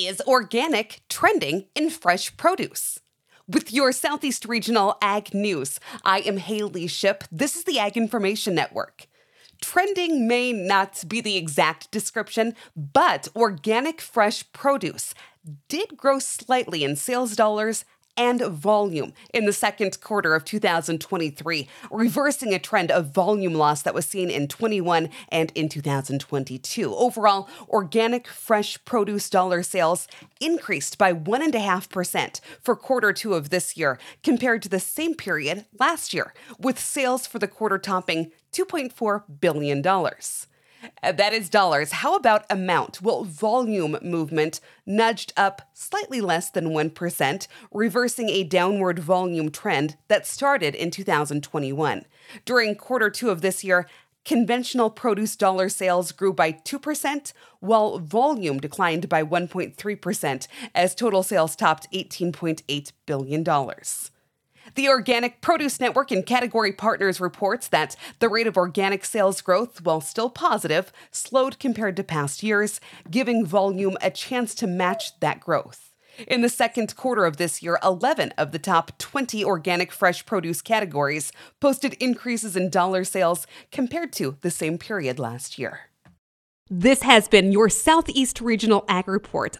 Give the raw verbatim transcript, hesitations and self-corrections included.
Is organic trending in fresh produce? With your Southeast Regional Ag News, I am Haley Ship. This is the Ag Information Network. Trending may not be the exact description, but organic fresh produce did grow slightly in sales dollars and volume in the second quarter of two thousand twenty-three, reversing a trend of volume loss that was seen in twenty-one and in two thousand twenty-two. Overall, organic fresh produce dollar sales increased by one point five percent for quarter two of this year compared to the same period last year, with sales for the quarter topping two point four billion dollars. That is dollars. How about amount? Well, volume movement nudged up slightly less than one percent, reversing a downward volume trend that started in two thousand twenty-one. During quarter two of this year, conventional produce dollar sales grew by two percent, while volume declined by one point three percent as total sales topped eighteen point eight billion dollars. The Organic Produce Network and Category Partners reports that the rate of organic sales growth, while still positive, slowed compared to past years, giving volume a chance to match that growth. In the second quarter of this year, eleven of the top twenty organic fresh produce categories posted increases in dollar sales compared to the same period last year. This has been your Southeast Regional Ag Report.